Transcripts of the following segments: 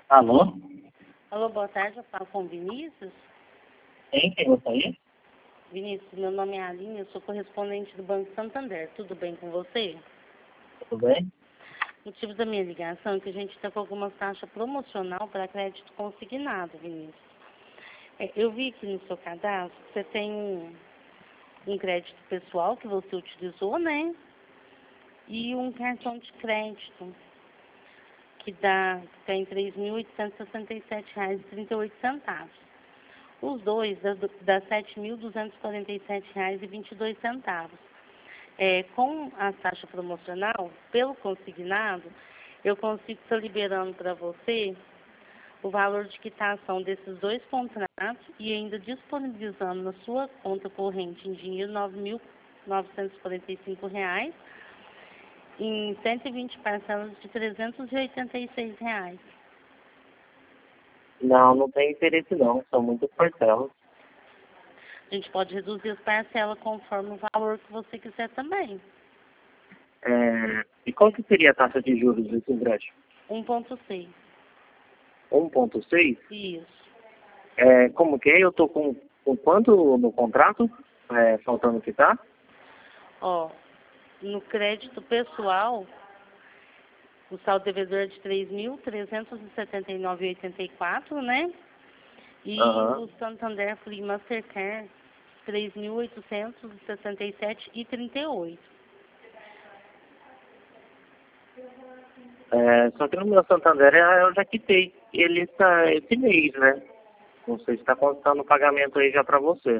Alô? Alô, boa tarde, eu falo com o Vinícius. Quem gostaria? Vinícius, meu nome é Aline, eu sou correspondente do Banco Santander. Tudo bem com você? Tudo bem? O motivo da minha ligação é que a gente está com algumas taxas promocional para crédito consignado, Vinícius. Eu vi aqui no seu cadastro que você tem um crédito pessoal que você utilizou, né? E um cartão de crédito que tem R$ 3.867,38. Os dois dá R$ 7.247,22. Com a taxa promocional, pelo consignado, eu consigo estar liberando para você o valor de quitação desses dois contratos e ainda disponibilizando na sua conta corrente em dinheiro R$ 9.945 em 120 parcelas de R$ 386. Não tem interesse não, são muitas parcelas. A gente pode reduzir as parcelas conforme o valor que você quiser também. E qual que seria a taxa de juros desse empréstimo? 1,6. 1,6? Isso. Como que é? Eu tô com quanto no contrato? Faltando quitar? Ó, no crédito pessoal, o saldo devedor é de R$ 3.379,84, né? E o Santander Free Mastercard, R$ 3.867,38. Só que no meu Santander eu já quitei. Ele está esse mês, né? Não sei se está constando o pagamento aí já para você.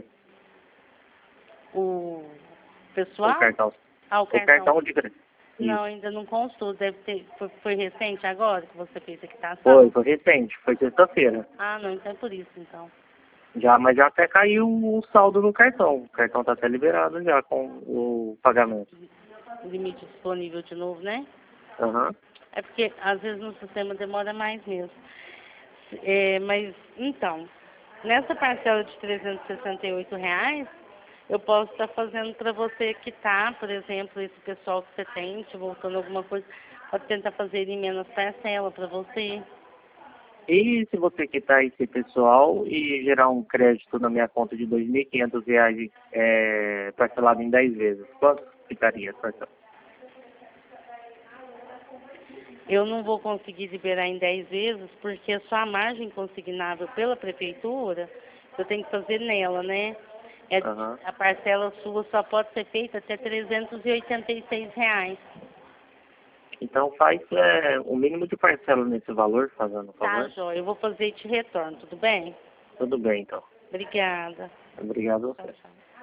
O pessoal? O cartão. Ah, o O cartão. cartão de crédito. Não, ainda não constou. Deve ter. Foi recente agora que você fez a quitação? Foi recente, foi sexta-feira. Ah, não, então é por isso, então. Mas já até caiu o saldo no cartão. O cartão está até liberado já com o pagamento. Limite disponível de novo, né? É porque às vezes no sistema demora mais mesmo. Mas, então, nessa parcela de R$ 368, eu posso estar fazendo para você quitar, por exemplo, esse pessoal que você tem, te voltando alguma coisa, pode tentar fazer em menos parcela para você. E se você quitar esse pessoal e gerar um crédito na minha conta de R$ 2.500 parcelado em 10 vezes, quanto ficaria essa parcela? Eu não vou conseguir liberar em 10 vezes, porque a sua margem consignável pela prefeitura, eu tenho que fazer nela, né? A parcela sua só pode ser feita até R$ 386. Então faz o mínimo de parcela nesse valor, fazendo favor. Tá, Jó, eu vou fazer e te retorno, tudo bem? Tudo bem, então. Obrigada. Obrigado a você. Tchau, tchau.